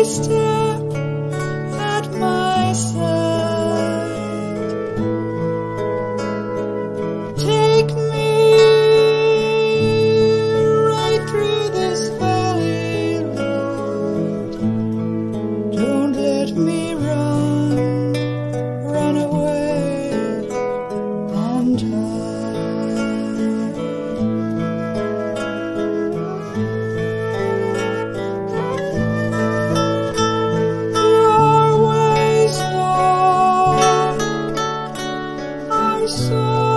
every step at my side. Take me right through this valley, Lord. Don't let me run away and so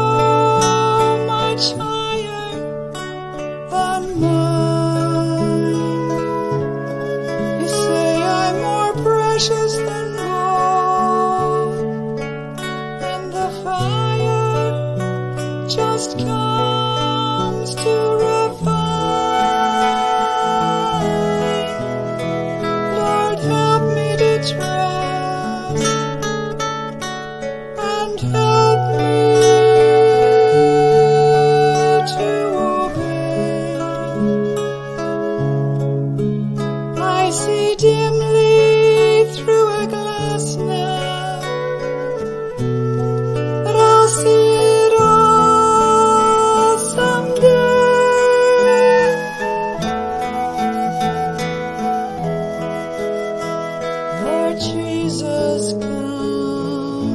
much higher than mine. You say I'm more precious than gold, and the fire just comes to refine. Lord, help me to trust and help me to obey. I see dimly through a glass now, but I'll see it all someday. Lord Jesus, come.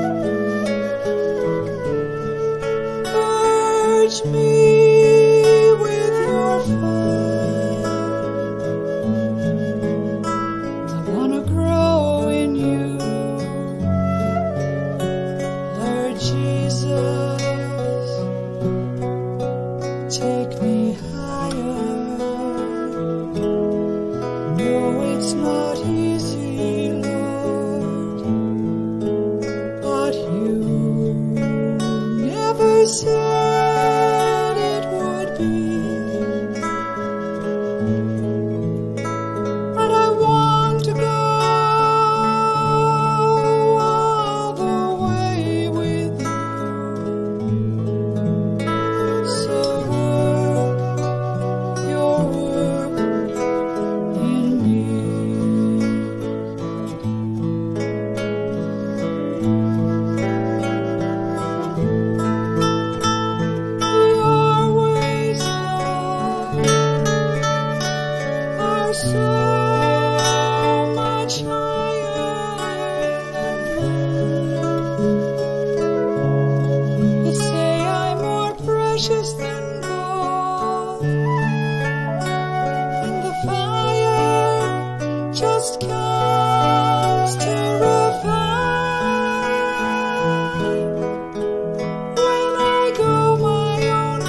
Purge me with your fire. I want to grow in you, Lord Jesus. Take me higher. No, it's not easy, Lord, but you never said it would be. But I want to go all the way with you. So work your work in me. Your ways, Lord, are so much higher than mine. You say I'm more precious than gold, and the fire just comes to refine. When I go my own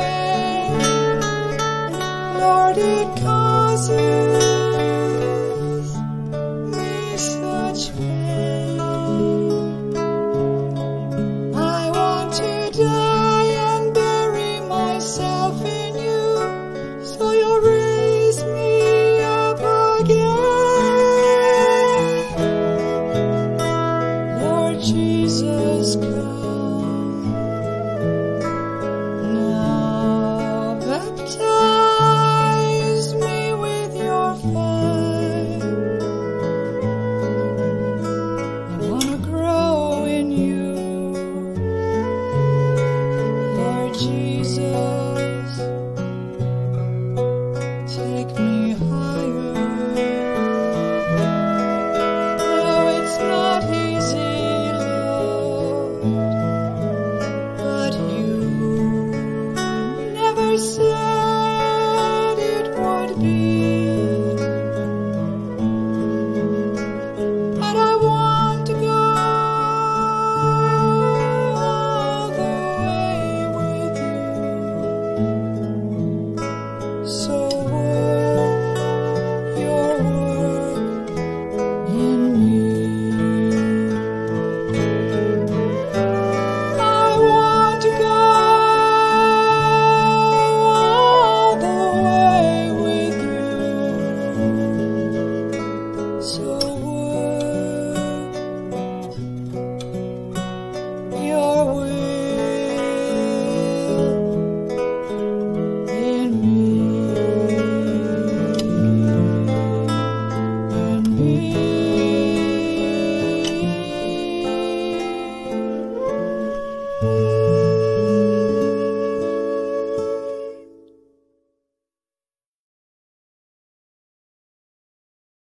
way, Lord, it causes me such pain. I want to die and bury myself in you, so you'll raise me up again.